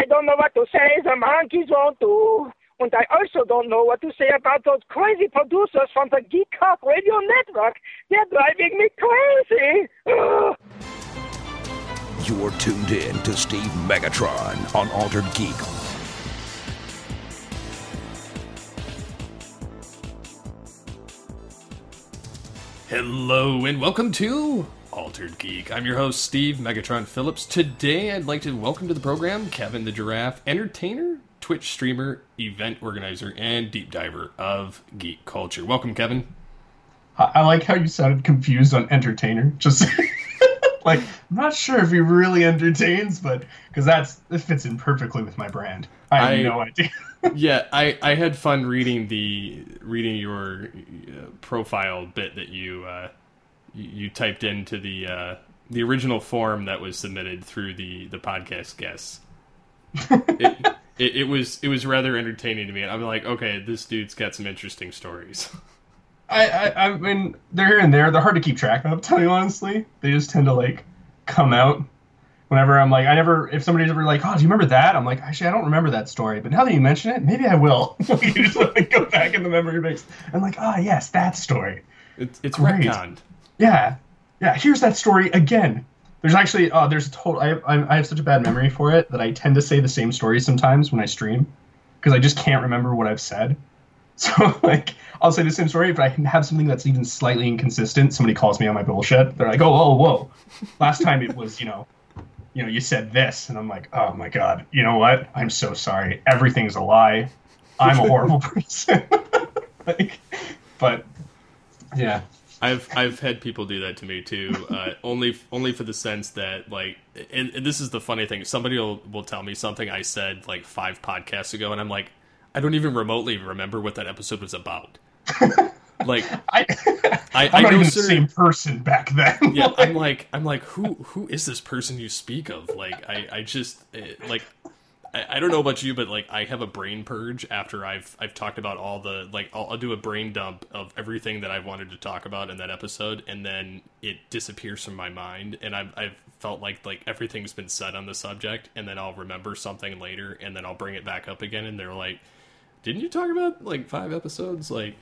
I don't know what to say. The monkeys won't do. And I also don't know what to say about those crazy producers from the Geek Talk Radio Network. They're driving me crazy. Ugh. You're tuned in to Steve Megatron on Altered Geek. Hello and welcome to Altered Geek. I'm your host, Steve Megatron Phillips. Today I'd like to welcome to the program Kevin the Giraffe, entertainer, Twitch streamer, event organizer, and deep diver of geek culture. Welcome, Kevin. I like how you sounded confused on entertainer. Just like, I'm not sure if he really entertains, but because it fits in perfectly with my brand. I have no idea. Yeah, I had fun reading your profile bit that you typed into the original form that was submitted through the podcast guests. It was rather entertaining to me. I'm like, okay, this dude's got some interesting stories. I mean, they're here and there. They're hard to keep track of, to tell you honestly. They just tend to, like, come out whenever I'm like, if somebody's ever like, oh, do you remember that? I'm like, actually, I don't remember that story. But now that you mention it, maybe I will. You just let me go back in the memory banks. I'm like, yes, that story. It's great. retconned. Yeah. Here's that story again. There's actually, I have such a bad memory for it that I tend to say the same story sometimes when I stream. Because I just can't remember what I've said. So, like, I'll say the same story, but I can have something that's even slightly inconsistent. Somebody calls me on my bullshit. They're like, oh, whoa. Last time it was, you said this. And I'm like, oh, my God. You know what? I'm so sorry. Everything's a lie. I'm a horrible person. But, yeah. I've had people do that to me, too. Only for the sense that, like, and this is the funny thing. Somebody will tell me something I said, like, 5 podcasts ago, and I'm like, I don't even remotely remember what that episode was about. Like, I'm not even the same person back then. Yeah, I'm like, who is this person you speak of? Like, I just like, I don't know about you, but like, I have a brain purge after I've talked about all the, like, I'll do a brain dump of everything that I wanted to talk about in that episode, and then it disappears from my mind, and I've felt like everything's been said on the subject, and then I'll remember something later, and then I'll bring it back up again, and they're like, didn't you talk about, like, 5 episodes? Like,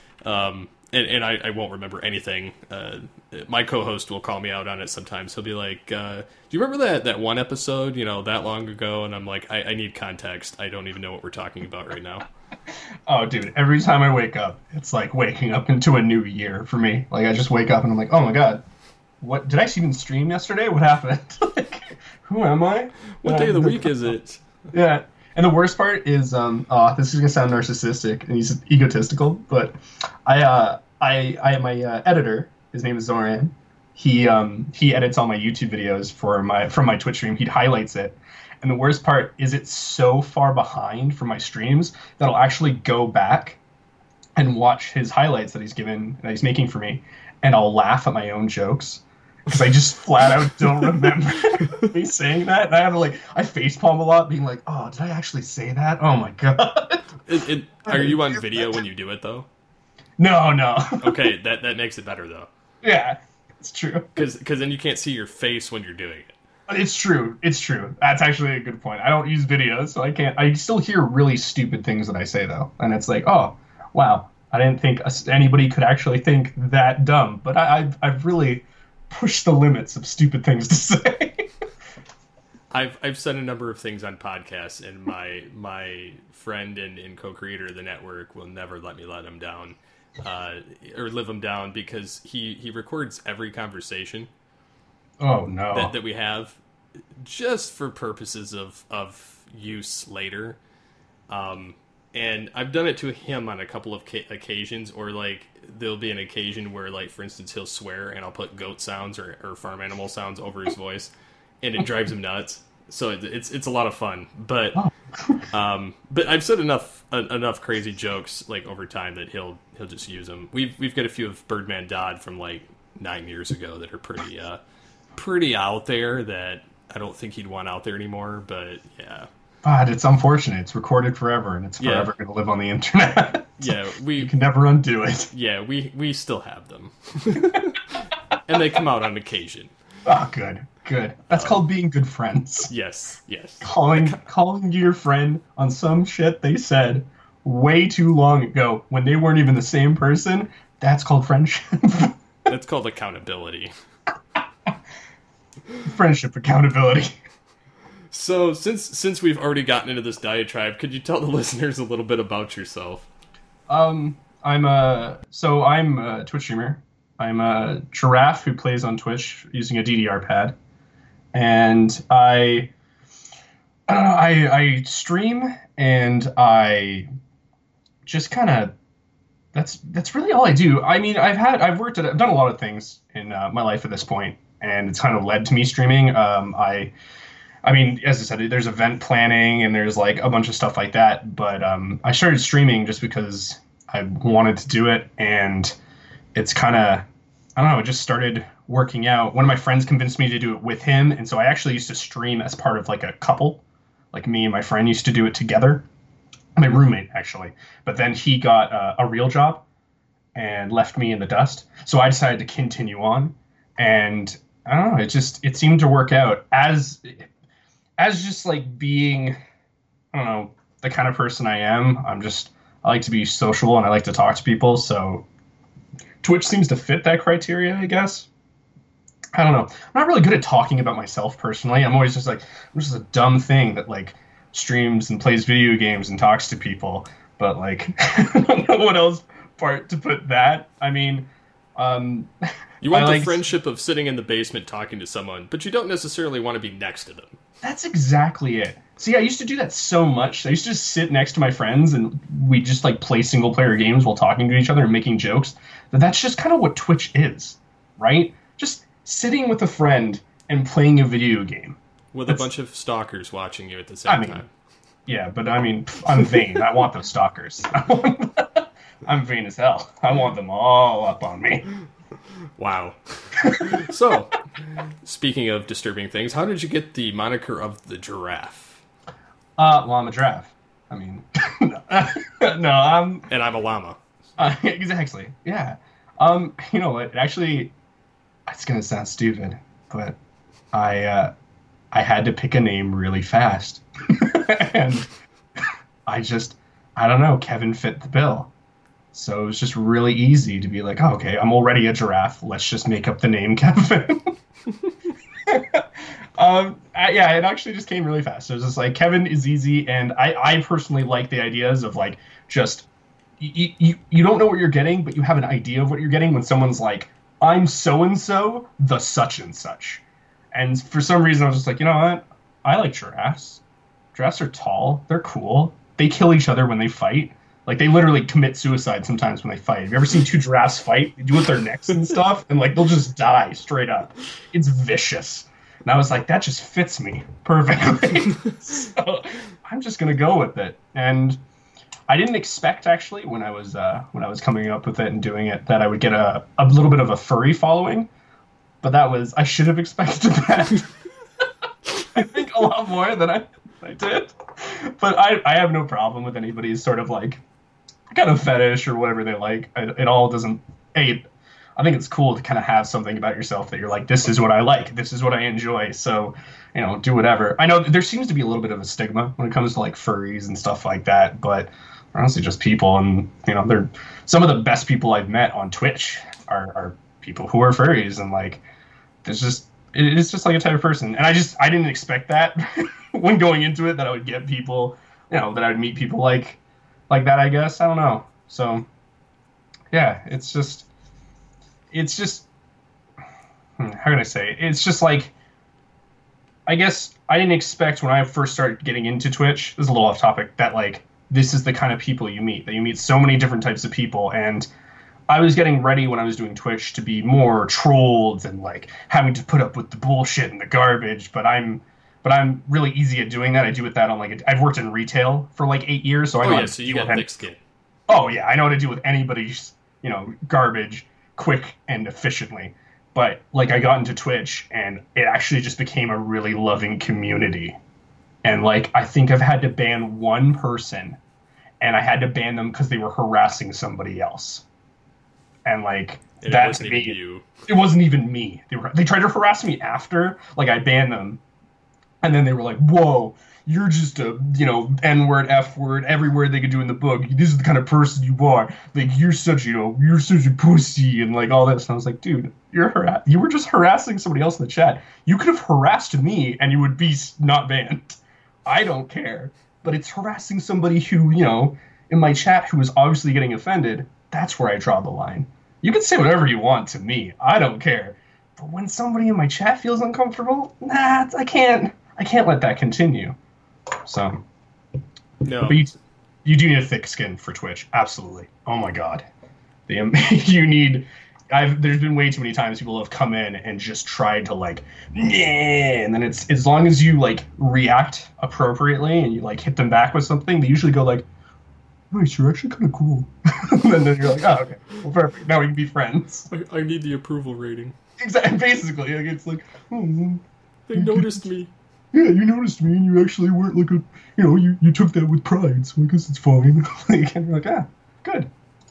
and I won't remember anything. My co-host will call me out on it sometimes. He'll be like, do you remember that one episode, that long ago? And I'm like, I need context. I don't even know what we're talking about right now. Oh, dude, every time I wake up, it's like waking up into a new year for me. Like, I just wake up and I'm like, oh my God, what, did I even stream yesterday? What happened? Like, who am I? What day of the week is it? Yeah. And the worst part is, this is gonna sound narcissistic and he's egotistical, but my editor, his name is Zoran. He edits all my YouTube videos from my Twitch stream. He highlights it, and the worst part is it's so far behind from my streams that I'll actually go back and watch his highlights that he's making for me, and I'll laugh at my own jokes. Because I just flat out don't remember me saying that. And I facepalm a lot, being like, oh, did I actually say that? Oh my God. Are you on video when you do it, though? No. Okay, that makes it better, though. Yeah, it's true. Because then you can't see your face when you're doing it. It's true. That's actually a good point. I don't use videos, so I can't. I still hear really stupid things that I say, though. And it's like, oh, wow. I didn't think anybody could actually think that dumb. But I've really push the limits of stupid things to say. I've said a number of things on podcasts, and my friend and co-creator of the network will never let me let him down, or live him down, because he records every conversation. Oh no! That we have, just for purposes of use later. And I've done it to him on a couple of occasions, or like there'll be an occasion where, like, for instance, he'll swear and I'll put goat sounds or farm animal sounds over his voice, and it drives him nuts. So it's a lot of fun. But I've said enough crazy jokes, like, over time that he'll just use them. We've got a few of Birdman Dodd from like 9 years ago that are pretty out there that I don't think he'd want out there anymore. But yeah. But it's unfortunate. It's recorded forever, and it's forever going to live on the internet. Yeah, you can never undo it. Yeah, we still have them, and they come out on occasion. Oh, good. That's called being good friends. Yes. Calling your friend on some shit they said way too long ago when they weren't even the same person. That's called friendship. That's called accountability. Friendship accountability. So, since we've already gotten into this diatribe, could you tell the listeners a little bit about yourself? I'm a Twitch streamer. I'm a giraffe who plays on Twitch using a DDR pad, and I stream, and I just kind of that's really all I do. I mean, I've done a lot of things in my life at this point, and it's kind of led to me streaming. I mean, as I said, there's event planning and there's like a bunch of stuff like that. But I started streaming just because I wanted to do it, and it's kind of, I don't know, it just started working out. One of my friends convinced me to do it with him, and so I actually used to stream as part of like a couple. Like me and my friend used to do it together. My roommate, actually. But then he got a real job and left me in the dust. So I decided to continue on. And I don't know, it seemed to work out as just like being, I don't know, the kind of person I am. I like to be social and I like to talk to people. So Twitch seems to fit that criteria, I guess. I don't know. I'm not really good at talking about myself personally. I'm always just like, I'm just a dumb thing that like streams and plays video games and talks to people. But like, I don't know what else part to put that. I mean, you want the friendship of sitting in the basement talking to someone, but you don't necessarily want to be next to them. That's exactly it. See, I used to do that so much. I used to just sit next to my friends and we just like play single player games while talking to each other and making jokes. That's just kind of what Twitch is, right? Just sitting with a friend and playing a video game. With a bunch of stalkers watching you at the same time. Yeah, but I mean, I'm vain. I want those stalkers. I'm vain as hell. I want them all up on me. Wow. So, speaking of disturbing things, how did you get the moniker of the giraffe? Well, I'm a giraffe. I mean, no, I'm... And I'm a llama. Exactly, yeah. You know what, actually, it's gonna sound stupid, but I had to pick a name really fast. And I don't know, Kevin fit the bill. So it was just really easy to be like, oh, okay, I'm already a giraffe. Let's just make up the name Kevin. Yeah, it actually just came really fast. It was just like, Kevin is easy, and I personally like the ideas of like, just, you don't know what you're getting, but you have an idea of what you're getting when someone's like, I'm so-and-so, the such and such. And for some reason, I was just like, you know what? I like giraffes. Giraffes are tall. They're cool. They kill each other when they fight. Like, they literally commit suicide sometimes when they fight. Have you ever seen two giraffes fight? They do it with their necks and stuff, and, like, they'll just die straight up. It's vicious. And I was like, that just fits me perfectly. So I'm just going to go with it. And I didn't expect, actually, when I was coming up with it and doing it, that I would get a little bit of a furry following. But I should have expected that. I think a lot more than I did. But I have no problem with anybody's sort of, like, kind of fetish or whatever they like. It all doesn't... I think it's cool to kind of have something about yourself that you're like, this is what I like, this is what I enjoy, so, you know, do whatever. I know there seems to be a little bit of a stigma when it comes to, like, furries and stuff like that, but honestly, just people, and, you know, they're some of the best people I've met on Twitch are people who are furries, and, like, it's just like a type of person. And I didn't expect that when going into it, that I would get people, you know, that I would meet people like that, I guess. I don't know. So, yeah, it's just, how can I say? It's just like, I guess I didn't expect when I first started getting into Twitch, this is a little off topic, that, like, this is the kind of people you meet, that you meet so many different types of people. And I was getting ready when I was doing Twitch to be more trolled and, like, having to put up with the bullshit and the garbage, but I'm really easy at doing that. I do with that on, like, I've worked in retail for, like, 8 years, so I know so you got thick skin. Oh, yeah, I know how to deal with anybody's, you know, garbage quick and efficiently. But, like, I got into Twitch, and it actually just became a really loving community. And, like, I think I've had to ban one person, and I had to ban them because they were harassing somebody else. And, like, And that it wasn't to even me, you. it wasn't even me. They tried to harass me after, like I banned them, and then they were like, "Whoa, you're just a N-word, F-word, every word they could do in the book. This is the kind of person you are. Like you're such a pussy and like all this." And I was like, "Dude, you were just harassing somebody else in the chat. You could have harassed me and you would be not banned. I don't care. But it's harassing somebody who in my chat who is obviously getting offended. That's where I draw the line. You can say whatever you want to me. I don't care. But when somebody in my chat feels uncomfortable, I can't let that continue." So, No. but you do need a thick skin for Twitch. Absolutely. Oh my God. You need. There's been way too many times people have come in and just tried to like, and then it's as long as you like react appropriately and you like hit them back with something, they usually go like, "Nice, you're actually kind of cool." And then you're like, "Oh, okay, well, perfect. Now we can be friends." I need the approval rating. Exactly. Basically, like it's like, "Oh, They noticed me. yeah, you noticed me, and you actually weren't like you took that with pride, so I guess it's fine." Like, and you're like, "Ah, good."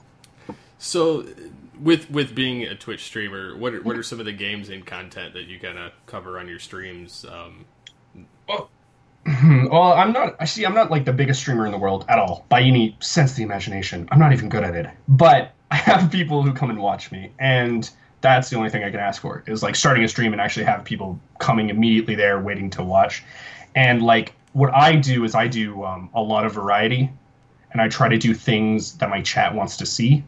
So, with being a Twitch streamer, what are some of the games and content that you kind of cover on your streams? Well, I'm not like the biggest streamer in the world at all, by any sense of the imagination. I'm not even good at it. But I have people who come and watch me, and that's the only thing I can ask for, is like starting a stream and actually have people coming immediately there waiting to watch. And like what I do is I do a lot of variety, and I try to do things that my chat wants to see.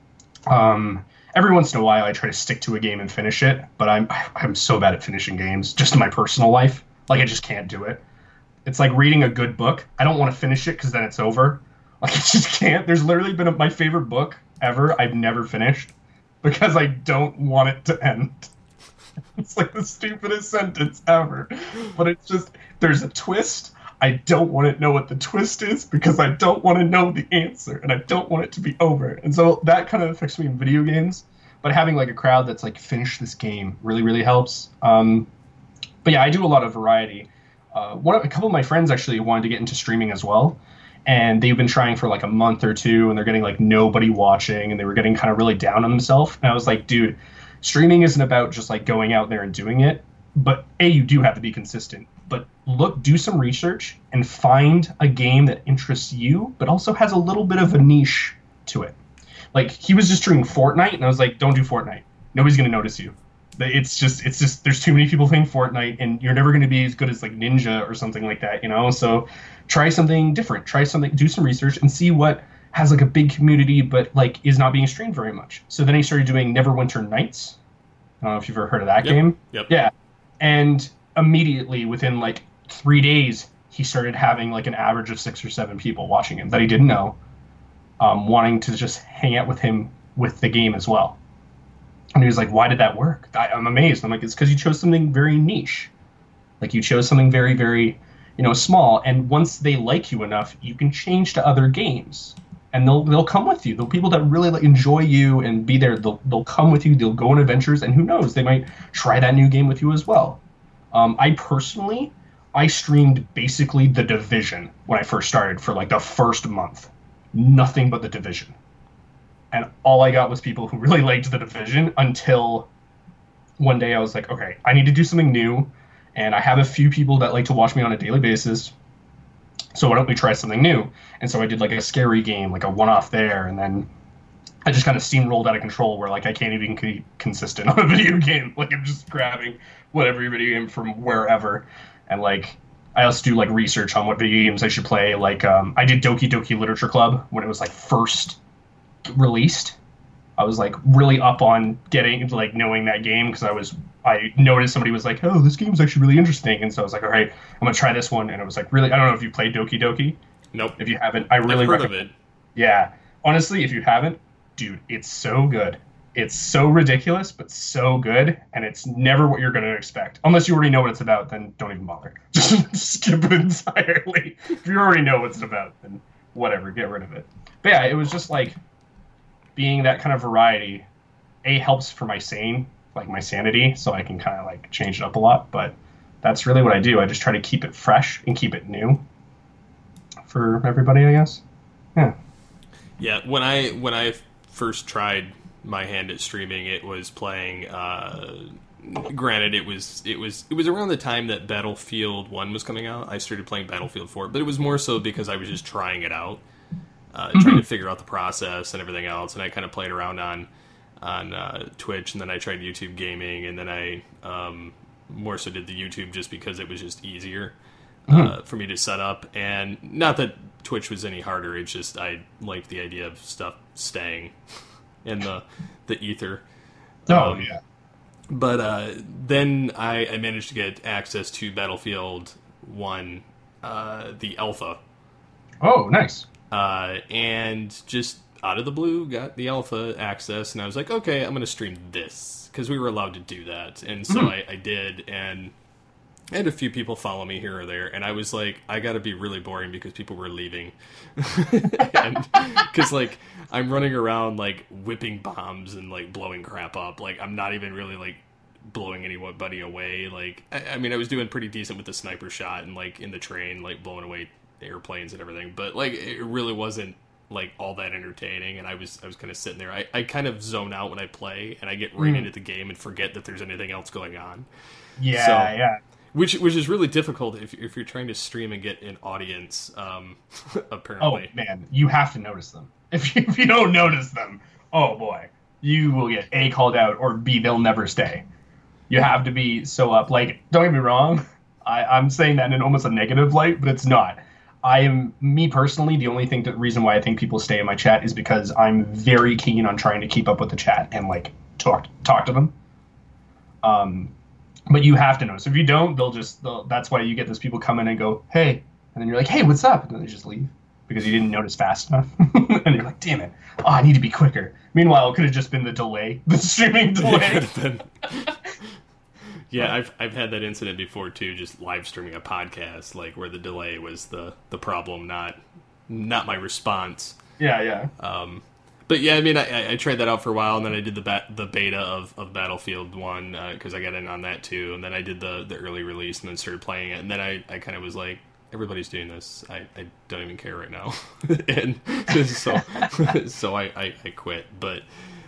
Every once in a while I try to stick to a game and finish it, but I'm so bad at finishing games, just in my personal life. Like I just can't do it. It's like reading a good book. I don't want to finish it because then it's over. Like I just can't. There's literally been my favorite book ever I've never finished because I don't want it to end. It's like the stupidest sentence ever. But it's just, there's a twist. I don't want to know what the twist is because I don't want to know the answer and I don't want it to be over. And so that kind of affects me in video games. But having like a crowd that's like, finish this game really, really helps. But yeah, I do a lot of variety. A couple of my friends actually wanted to get into streaming as well. And they've been trying for like a month or two and they're getting like nobody watching and they were getting kind of really down on themselves. And I was like, dude, streaming isn't about just like going out there and doing it. But you do have to be consistent. But do some research and find a game that interests you, but also has a little bit of a niche to it. Like he was just streaming Fortnite and I was like, don't do Fortnite. Nobody's going to notice you. It's just there's too many people playing Fortnite and you're never going to be as good as like Ninja or something like that, So try something different, do some research and see what has like a big community, but like is not being streamed very much. So then he started doing Neverwinter Nights. I don't know if you've ever heard of that game. Yep. Yeah. And immediately within like 3 days, he started having like an average of 6 or 7 people watching him that he didn't know, wanting to just hang out with him with the game as well. And he was like, why did that work? I'm amazed. I'm like, it's because you chose something very niche. Like you chose something very, very, small. And once they like you enough, you can change to other games. And they'll come with you. The people that really enjoy you and be there, they'll come with you. They'll go on adventures. And who knows, they might try that new game with you as well. I streamed basically The Division when I first started for like the first month. Nothing but The Division. And all I got was people who really liked The Division until one day I was like, okay, I need to do something new. And I have a few people that like to watch me on a daily basis. So why don't we try something new? And so I did like a scary game, like a one-off there. And then I just kind of steamrolled out of control where like I can't even be consistent on a video game. Like I'm just grabbing whatever video game from wherever. And like I also do like research on what video games I should play. Like I did Doki Doki Literature Club when it was like first released. I was like really up on getting into like knowing that game because I noticed somebody was like, oh, this game's actually really interesting, and so I was like, all right, I'm gonna try this one. And it was like really, I don't know if you played Doki Doki. Nope. If you haven't, I really I've heard of it. Yeah, honestly, if you haven't, dude, it's so good. It's so ridiculous, but so good, and it's never what you're gonna expect. Unless you already know what it's about, then don't even bother. Just skip it entirely. If you already know what it's about, then whatever, get rid of it. But yeah, it was just like being that kind of variety, helps for my sanity, so I can kind of like change it up a lot. But that's really what I do. I just try to keep it fresh and keep it new for everybody, I guess. Yeah. Yeah. When I first tried my hand at streaming, it was playing. Granted, it was around the time that Battlefield 1 was coming out. I started playing Battlefield 4, but it was more so because I was just trying it out, trying to figure out the process and everything else. And I kind of played around on Twitch, and then I tried YouTube gaming, and then I more so did the YouTube just because it was just easier for me to set up. And not that Twitch was any harder, it's just I liked the idea of stuff staying in the ether. Yeah. But then I managed to get access to Battlefield 1, the alpha. Oh, nice. And just out of the blue, got the alpha access, and I was like, okay, I'm going to stream this, because we were allowed to do that. And so I did, and I had a few people follow me here or there, and I was like, I got to be really boring because people were leaving. Because, like, I'm running around, like, whipping bombs and, like, blowing crap up. Like, I'm not even really, like, blowing anybody away. Like, I mean, I was doing pretty decent with the sniper shot and, like, in the train, like, blowing away airplanes and everything. But, like, it really wasn't, like, all that entertaining, and I was kind of sitting there. I kind of zone out when I play, and I get right into the game and forget that there's anything else going on. Yeah. Which is really difficult if you're trying to stream and get an audience, apparently. Oh, man, you have to notice them. If you don't notice them, oh boy, you will get A, called out, or B, they'll never stay. You have to be so up. Like, don't get me wrong, I'm saying that in almost a negative light, but it's not. Me personally, the only reason why I think people stay in my chat is because I'm very keen on trying to keep up with the chat and, like, talk to them. But you have to notice. If you don't, that's why you get those people come in and go, hey, and then you're like, hey, what's up? And then they just leave because you didn't notice fast enough. And you're like, damn it. Oh, I need to be quicker. Meanwhile, it could have just been the delay, the streaming delay. Yeah, I've had that incident before too, just live streaming a podcast, like where the delay was the problem, not my response. Yeah. But yeah, I mean, I tried that out for a while, and then I did the beta of Battlefield 1, because I got in on that too, and then I did the early release, and then started playing it, and then I kind of was like, everybody's doing this, I don't even care right now, and so I quit. But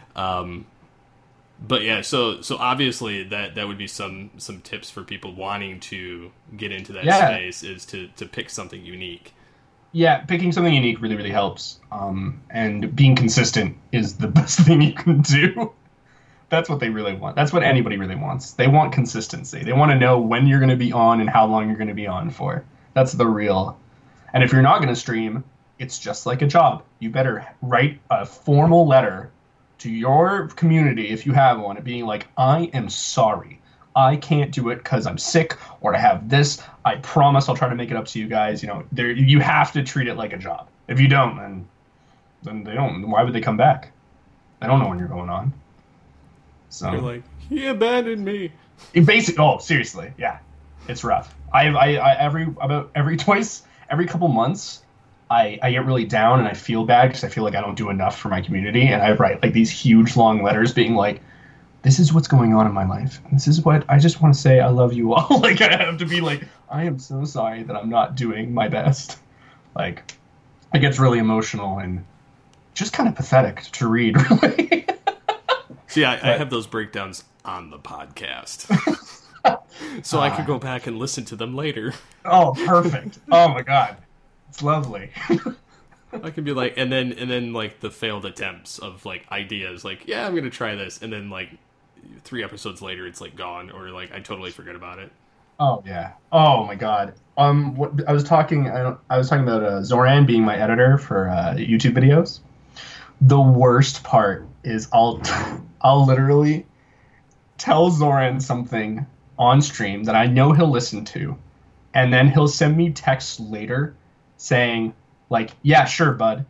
yeah, so obviously that would be some tips for people wanting to get into that space, is to pick something unique. Yeah, picking something unique really, really helps. And being consistent is the best thing you can do. That's what they really want. That's what anybody really wants. They want consistency. They want to know when you're going to be on and how long you're going to be on for. That's the real. And if you're not going to stream, it's just like a job. You better write a formal letter to your community, if you have one, being like, I am sorry. I can't do it because I'm sick, or I have this. I promise I'll try to make it up to you guys. You know, you have to treat it like a job. If you don't, then they don't. Why would they come back? They don't know when you're going on. So you're like, he abandoned me. Seriously, yeah, it's rough. Every couple months, I get really down and I feel bad because I feel like I don't do enough for my community, and I write like these huge long letters being like, this is what's going on in my life. This is what I just want to say. I love you all. Like, I have to be like, I am so sorry that I'm not doing my best. Like, it gets really emotional and just kind of pathetic to read, really. See, I have those breakdowns on the podcast. So I could go back and listen to them later. Oh, perfect. Oh, my God. It's lovely. I could be like, and then like the failed attempts of like ideas, like, yeah, I'm going to try this. And then like 3 episodes later, it's like gone, or like I totally forget about it. Oh yeah. Oh my God. What I was talking about Zoran being my editor for YouTube videos. The worst part is I'll literally tell Zoran something on stream that I know he'll listen to, and then he'll send me texts later saying like, yeah, sure, bud.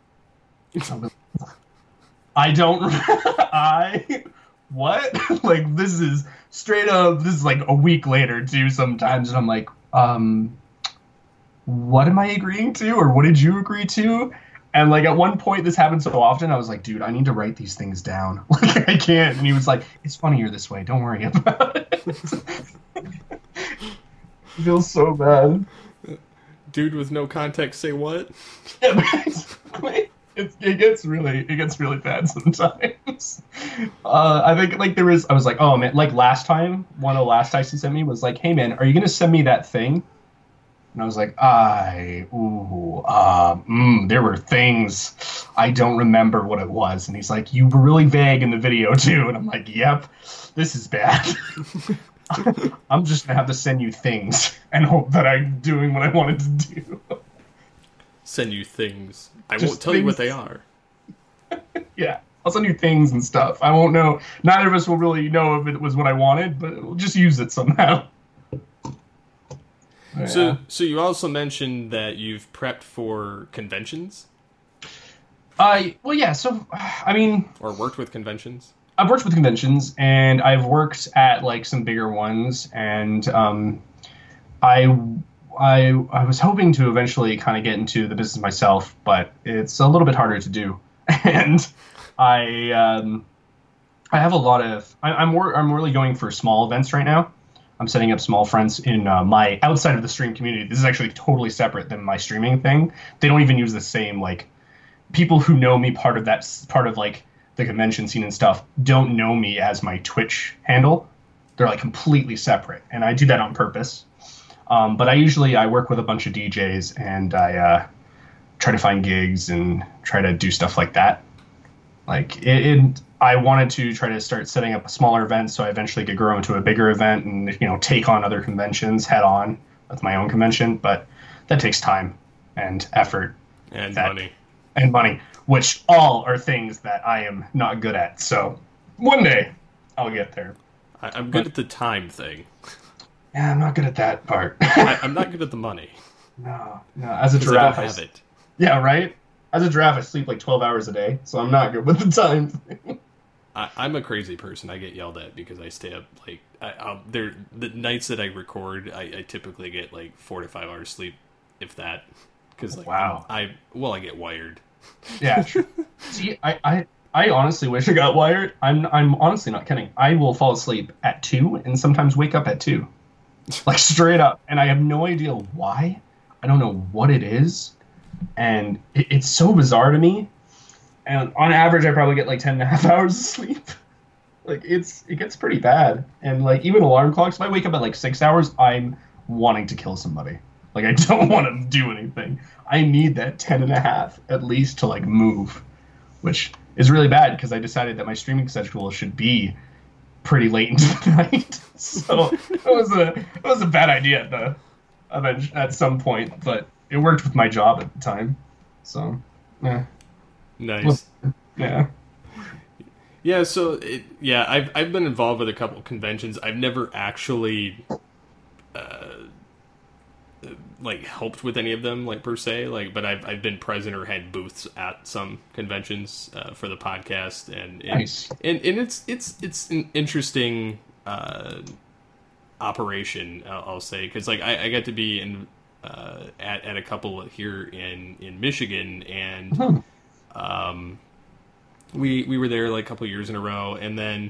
What? Like, this is straight up, this is like a week later too sometimes, and I'm like, what am I agreeing to, or what did you agree to? And like at one point, this happened so often, I was like, dude, I need to write these things down. Like, I can't. And he was like, it's funnier this way, don't worry about it. It feels so bad. Dude with no context say what? Yeah, basically. it gets really bad sometimes. I think like I was like, oh man, like last time, one of the last texts he sent me was like, hey man, are you gonna send me that thing? And I was like, there were things. I don't remember what it was. And he's like, you were really vague in the video too. And I'm like, yep, this is bad. I'm just gonna have to send you things and hope that I'm doing what I wanted to do. Send you things. I Just won't tell you what things. they are. Yeah, I'll send you things and stuff. I won't know. Neither of us will really know if it was what I wanted, but we'll just use it somehow. Yeah. So you also mentioned that you've prepped for conventions Well, yeah. So, I mean, or worked with conventions. I've worked with conventions, and I've worked at like some bigger ones, and I was hoping to eventually kind of get into the business myself, but it's a little bit harder to do. And I have a lot of I'm really going for small events right now. I'm setting up small fronts in my outside of the stream community. This is actually totally separate than my streaming thing. They don't even use the same like people who know me part of like the convention scene and stuff don't know me as my Twitch handle. They're like completely separate, and I do that on purpose. But I work with a bunch of DJs, and I try to find gigs and try to do stuff like that. Like I wanted to try to start setting up a smaller event, so I eventually could grow into a bigger event and take on other conventions head on with my own convention. But that takes time and effort And money. Which all are things that I am not good at. So one day I'll get there. I'm good at the time thing. Yeah, I'm not good at that part. I'm not good at the money. No. As a 'Cause I giraffe, don't have it. Yeah, right? As a giraffe, I sleep like 12 hours a day, so I'm not good with the time thing. I'm a crazy person. I get yelled at because I stay up like the nights that I record. I typically get like 4 to 5 hours sleep, if that. Because Wow. I get wired. Yeah, true. See, I honestly wish I got wired. I'm honestly not kidding. I will fall asleep at 2 and sometimes wake up at 2. Like straight up. And I have no idea why. I don't know what it is. And it's so bizarre to me. And on average, I probably get like 10 and a half hours of sleep. Like it gets pretty bad. And like even alarm clocks, if I wake up at like 6 hours, I'm wanting to kill somebody. Like I don't want to do anything. I need that 10 and a half at least to like move, which is really bad because I decided that my streaming schedule should be pretty late into the night. So it was a bad idea at some point, but it worked with my job at the time. So yeah. Nice. Yeah. Yeah, so I've been involved with a couple conventions. I've never actually like helped with any of them, like per se, like, but I've been present or had booths at some conventions for the podcast, and Nice. and it's an interesting operation, I'll say, because like I got to be in at a couple here in Michigan, and we were there like a couple years in a row, and then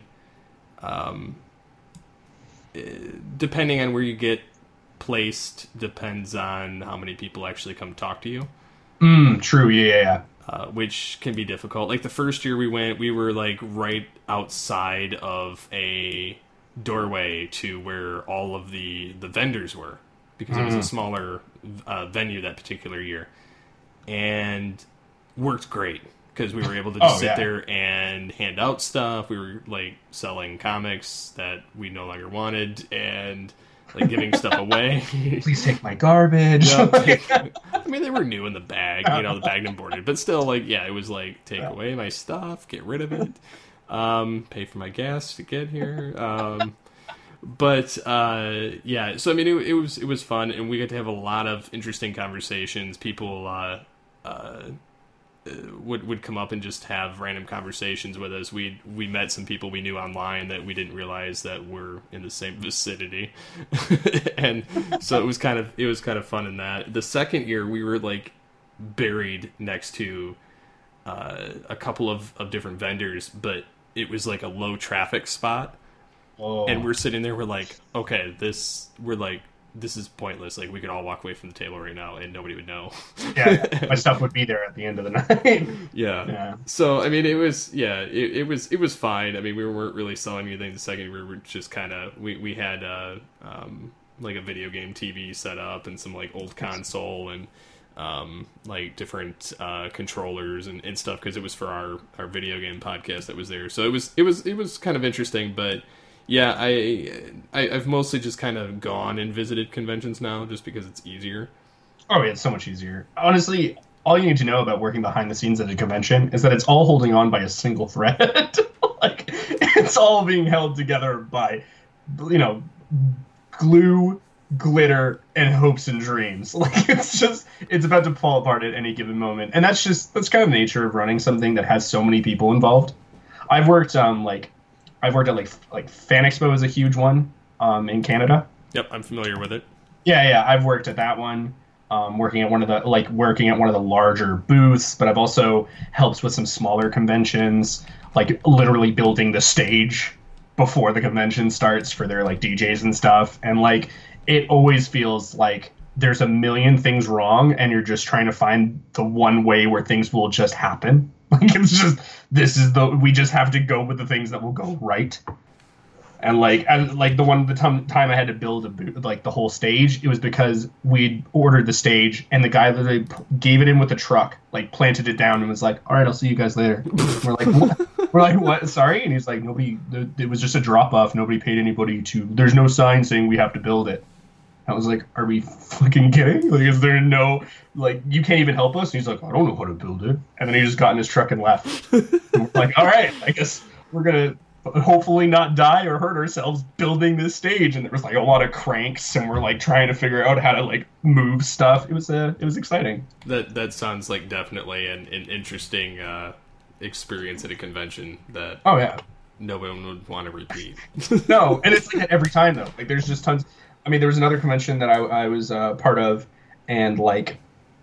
depending on where you get placed depends on how many people actually come talk to you. True. Yeah. Which can be difficult. Like the first year we went, we were like right outside of a doorway to where all of the vendors were, because it was a smaller venue that particular year, and worked great because we were able to just sit there and hand out stuff. We were like selling comics that we no longer wanted, and like giving stuff away. Please take my garbage. I mean, they were new in the bag, the bagged and boarded, but still, like, yeah, it was like, take away my stuff, get rid of it, pay for my gas to get here. So I mean, it was fun, and we got to have a lot of interesting conversations. People would come up and just have random conversations with us. We met some people we knew online that we didn't realize that were in the same vicinity, and so it was kind of fun in that. The second year we were like buried next to a couple of different vendors, but it was like a low traffic spot. And we're sitting there, we're like, okay, we're like this is pointless. Like, we could all walk away from the table right now and nobody would know. Yeah, my stuff would be there at the end of the night. Yeah. So, I mean, it was fine. I mean, we weren't really selling anything the second. We were just kind of, we had, like a video game TV set up and some like old console and, like different, controllers and stuff. 'Cause it was for our video game podcast that was there. So it was kind of interesting, but yeah, I've mostly just kind of gone and visited conventions now just because it's easier. Oh, yeah, it's so much easier. Honestly, all you need to know about working behind the scenes at a convention is that it's all holding on by a single thread. Like, it's all being held together by, glue, glitter, and hopes and dreams. Like, it's about to fall apart at any given moment. And that's kind of the nature of running something that has so many people involved. I've worked at Fan Expo is a huge one in Canada. Yep, I'm familiar with it. Yeah, I've worked at that one. Working at one of the larger booths, but I've also helped with some smaller conventions, like literally building the stage before the convention starts for their like DJs and stuff. And like, it always feels like there's a million things wrong and you're just trying to find the one way where things will just happen. Like, it's just, we just have to go with the things that will go right. And the time I had to build the whole stage, it was because we'd ordered the stage and the guy literally gave it in with the truck, like planted it down and was like, "All right, I'll see you guys later." We're like, what? We're like, "What? Sorry?" And he's like, it was just a drop off. Nobody paid anybody there's no sign saying we have to build it. I was like, "Are we fucking kidding? Like, is there no, like, you can't even help us?" And he's like, "I don't know how to build it." And then he just got in his truck and left. And we're like, "All right, I guess we're gonna hopefully not die or hurt ourselves building this stage." And there was like a lot of cranks and we're like trying to figure out how to like move stuff. It was exciting. That sounds like definitely an interesting experience at a convention that no one would want to repeat. No, and it's like that every time though. Like, there's just tons. I mean, there was another convention that I was part of, and like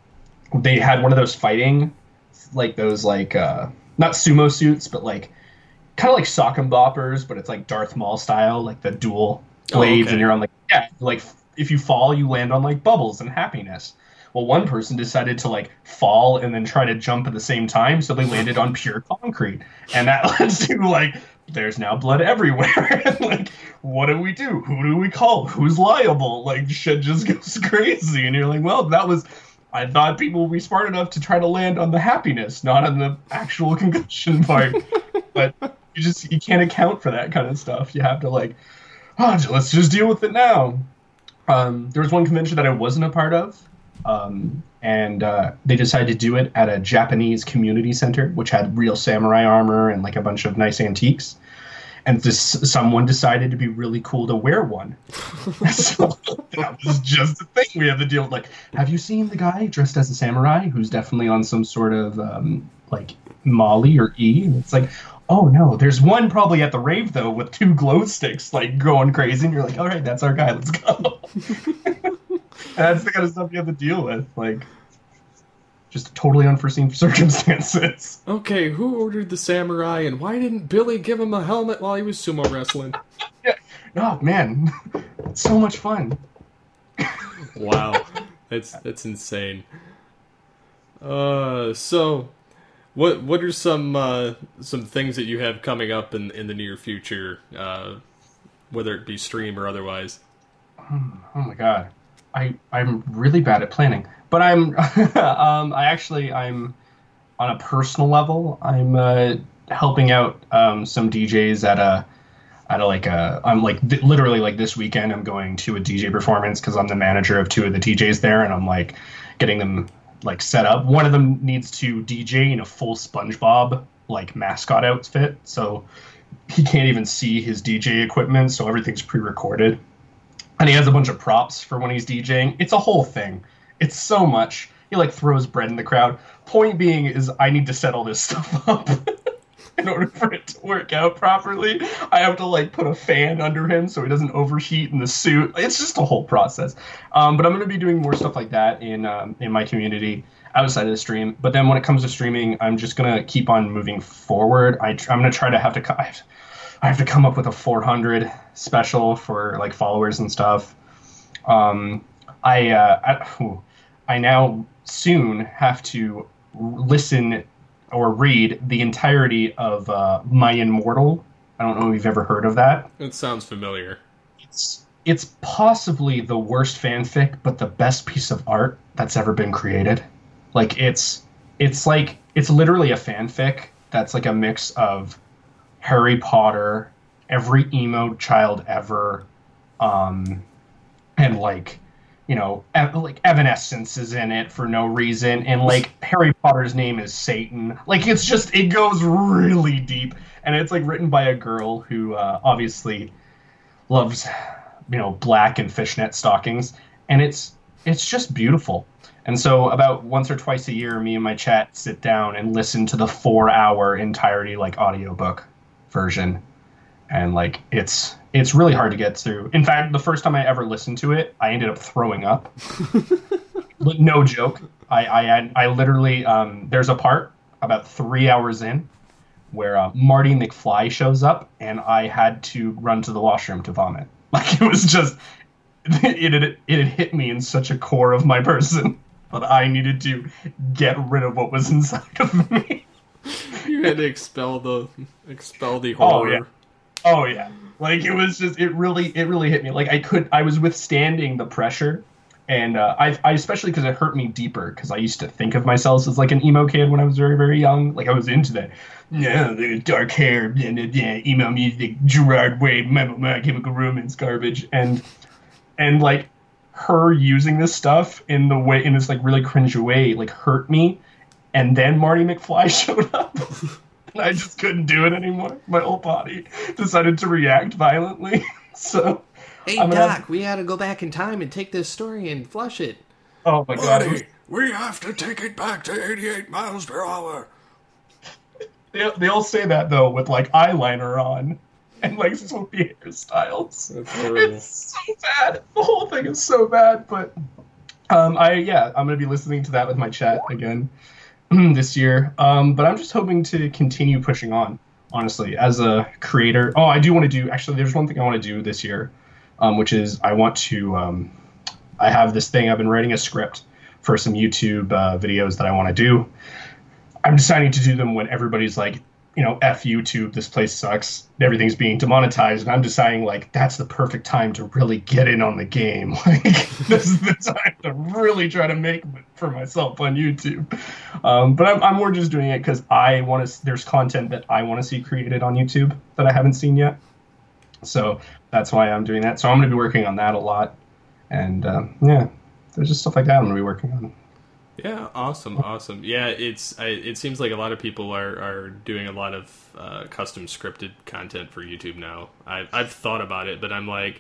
they had one of those fighting, like those like not sumo suits, but like kind of like sock and boppers, but it's like Darth Maul style, like the dual blades, and you're on like if you fall, you land on like bubbles and happiness. Well, one person decided to like fall and then try to jump at the same time, so they landed on pure concrete, and that led to like, there's now blood everywhere. And like, what do we do? Who do we call? Who's liable? Like, shit just goes crazy, and you're like, well, I thought people would be smart enough to try to land on the happiness, not on the actual concussion part. But you can't account for that kind of stuff. You have to like, let's just deal with it now. There was one convention that I wasn't a part of, and they decided to do it at a Japanese community center, which had real samurai armor and like a bunch of nice antiques. And someone decided to be really cool to wear one. So that was just the thing we had to deal with. Like, have you seen the guy dressed as a samurai who's definitely on some sort of like Molly or E? And it's like, oh no, there's one probably at the rave though with 2 glow sticks like going crazy, and you're like, all right, that's our guy, let's go. That's the kind of stuff you have to deal with, like just totally unforeseen circumstances. Okay, who ordered the samurai, and why didn't Billy give him a helmet while he was sumo wrestling? Yeah. Oh man, it's so much fun. Wow, that's insane. So what are some things that you have coming up in the near future, whether it be stream or otherwise? Oh my god, I'm really bad at planning, but I'm I'm on a personal level. I'm helping out some DJs literally like this weekend I'm going to a DJ performance because I'm the manager of 2 of the DJs there, and I'm like getting them like set up. One of them needs to DJ in a full SpongeBob like mascot outfit, so he can't even see his DJ equipment, so everything's pre-recorded. And he has a bunch of props for when he's DJing. It's a whole thing. It's so much. He like throws bread in the crowd. Point being is I need to set all this stuff up in order for it to work out properly. I have to like put a fan under him so he doesn't overheat in the suit. It's just a whole process. But I'm going to be doing more stuff like that in my community outside of the stream. But then when it comes to streaming, I'm just going to keep on moving forward. I'm going to try to I have to come up with a 400 special for like followers and stuff. I now soon have to listen or read the entirety of My Immortal. I don't know if you've ever heard of that. It sounds familiar. It's possibly the worst fanfic, but the best piece of art that's ever been created. Like it's literally a fanfic that's like a mix of Harry Potter, every emo child ever, and like, you know, like Evanescence is in it for no reason, and like Harry Potter's name is Satan. Like it goes really deep, and it's like written by a girl who obviously loves, you know, black and fishnet stockings, and it's just beautiful. And so about once or twice a year, me and my chat sit down and listen to the 4-hour entirety like audiobook version. And like it's really hard to get through. In fact, the first time I ever listened to it, I ended up throwing up. No joke. I literally there's a part about 3 hours in where Marty McFly shows up, and I had to run to the washroom to vomit. Like it was just it had hit me in such a core of my person, but I needed to get rid of what was inside of me. You had to expel the horror. Oh yeah. Like it was just it really hit me. Like I was withstanding the pressure, and I especially because it hurt me deeper, because I used to think of myself as like an emo kid when I was very, very young. Like I was into that. No, the dark hair, emo music, Gerard Way, My Chemical Romance garbage, and like her using this stuff in this like really cringy way like hurt me. And then Marty McFly showed up. And I just couldn't do it anymore. My whole body decided to react violently. So, hey Doc, we had to go back in time and take this story and flush it. Oh my god! We have to take it back to 88 miles per hour. They all say that though with like eyeliner on and like swoopy hairstyles. It's so bad. The whole thing is so bad. But I'm gonna be listening to that with my chat again this year. But I'm just hoping to continue pushing on, honestly, as a creator. Oh, I do want to do, actually, there's one thing I want to do this year, which is I want to, I have this thing, I've been writing a script for some YouTube videos that I want to do. I'm deciding to do them when everybody's like, you know, F YouTube, this place sucks, everything's being demonetized, and I'm deciding, like, that's the perfect time to really get in on the game. Like, this is the time to really try to make it for myself on YouTube. But I'm more just doing it because there's content that I want to see created on YouTube that I haven't seen yet. So that's why I'm doing that. So I'm going to be working on that a lot. And, there's just stuff like that I'm going to be working on. Yeah, awesome. Yeah, it seems like a lot of people are doing a lot of custom scripted content for YouTube now. I've thought about it, but I'm like,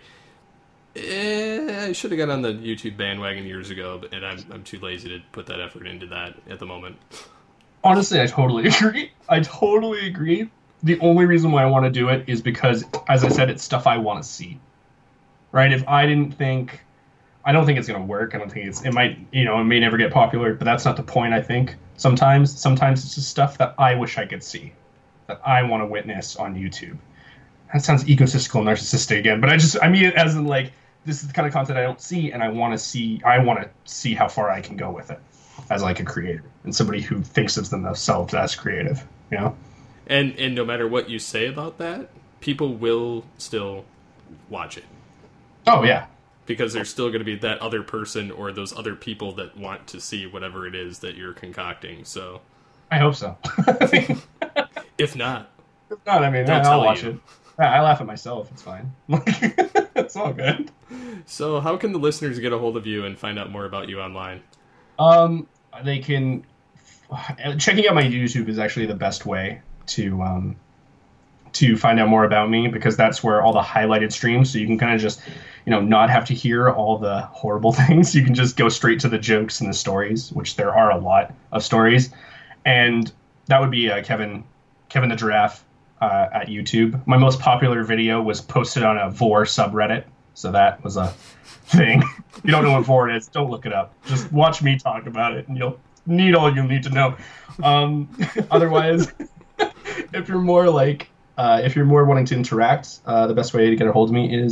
I should have got on the YouTube bandwagon years ago, and I'm too lazy to put that effort into that at the moment. Honestly, I totally agree. The only reason why I want to do it is because, as I said, it's stuff I want to see. Right? If I don't think it's going to work. I don't think it may never get popular, but that's not the point, I think. Sometimes it's just stuff that I wish I could see, that I want to witness on YouTube. That sounds egotistical and narcissistic again, but I mean it as in, like, this is the kind of content I don't see, and I want to see how far I can go with it as, like, a creator and somebody who thinks of themselves as creative, you know? And no matter what you say about that, people will still watch it. Oh, yeah. Because there's still going to be that other person or those other people that want to see whatever it is that you're concocting. So, I hope so. If not, I mean, I'll watch it. I laugh at myself. It's fine. It's all good. So, how can the listeners get a hold of you and find out more about you online? They can. Checking out my YouTube is actually the best way to find out more about me, because that's where all the highlighted streams, so you can kind of just, not have to hear all the horrible things. You can just go straight to the jokes and the stories, which there are a lot of stories. And that would be Kevin the Giraffe at YouTube. My most popular video was posted on a Vore subreddit, so that was a thing. If you don't know what Vore is, don't look it up. Just watch me talk about it, and you'll need all you'll need to know. Otherwise, if you're more wanting to interact, the best way to get a hold of me is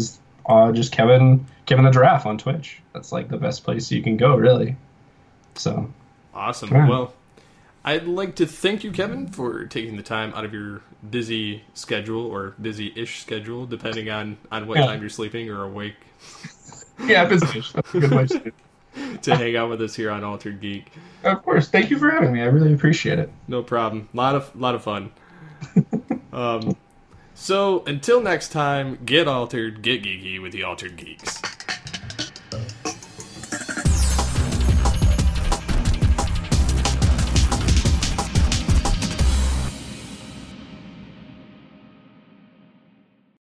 just Kevin the Giraffe on Twitch. That's like the best place you can go, really. So awesome. Yeah. Well, I'd like to thank you, Kevin, for taking the time out of your busy schedule or busy-ish schedule, depending on what time you're sleeping or awake. Yeah, business. That's a good way to hang out with us here on Altered Geek. Of course. Thank you for having me. I really appreciate it. No problem. Lot of fun. So until next time, get altered, get geeky with the Altered Geeks.